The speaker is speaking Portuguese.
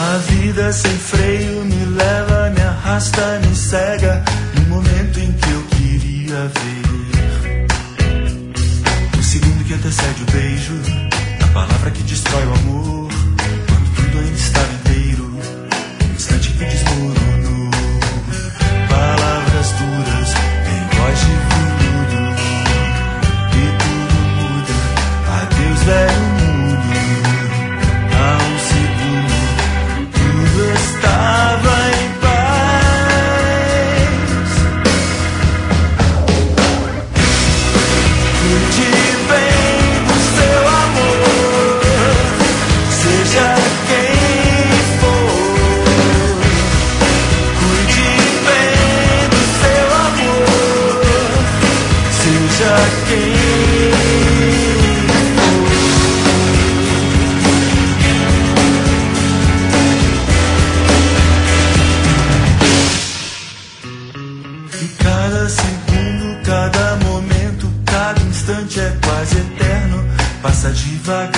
A vida sem freio me leva, me arrasta, me cega no momento em que eu queria ver. O segundo que antecede o beijo, a palavra que destrói o amor, quando tudo ainda estava inteiro, o instante que desmoronou. Palavras duras em voz de veludo, e tudo muda, adeus velho mundo. Há um segundo tudo estava em paz. Cuide bem do seu amor, seja quem for. Cuide bem do seu amor, seja quem for. E cada segundo, cada momento, cada instante é quase eterno, passa devagar.